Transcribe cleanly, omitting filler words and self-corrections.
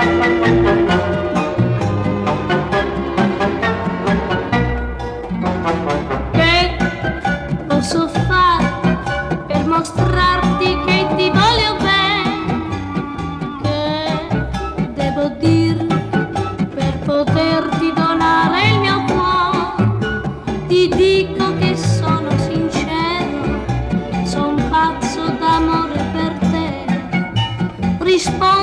Posso fare per mostrarti che ti voglio bene, che devo dire per poterti donare il mio cuore. Ti dico che sono sincero, son pazzo d'amore per te. Rispondi